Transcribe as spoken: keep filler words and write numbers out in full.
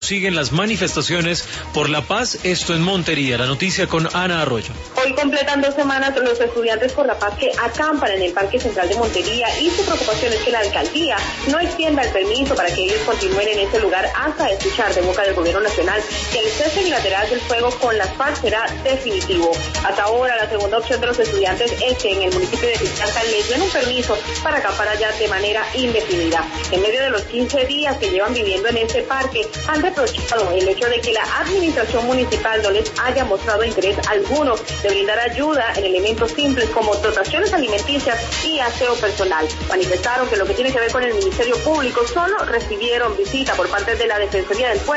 siguen las manifestaciones por la paz, esto en Montería. La noticia con Ana Arroyo. Hoy completan dos semanas los estudiantes por la paz que acampan en el Parque Central de Montería y su preocupación es que la alcaldía no extienda el permiso para que ellos continúen en ese lugar hasta escuchar de boca del gobierno nacional que el cese unilateral del fuego con las FARC será definitivo. Hasta ahora la segunda opción de los estudiantes es que en el municipio de Cristianza les den un permiso para acampar allá de manera indefinida. En medio de los quince días que llevan viviendo en este parque, han reprochado el hecho de que la administración municipal no les haya mostrado interés alguno de brindar ayuda en elementos simples como dotaciones alimenticias y aseo personal. Manifestaron que lo que tiene que ver con el Ministerio Público solo recibieron visita por parte de la Defensoría del Pueblo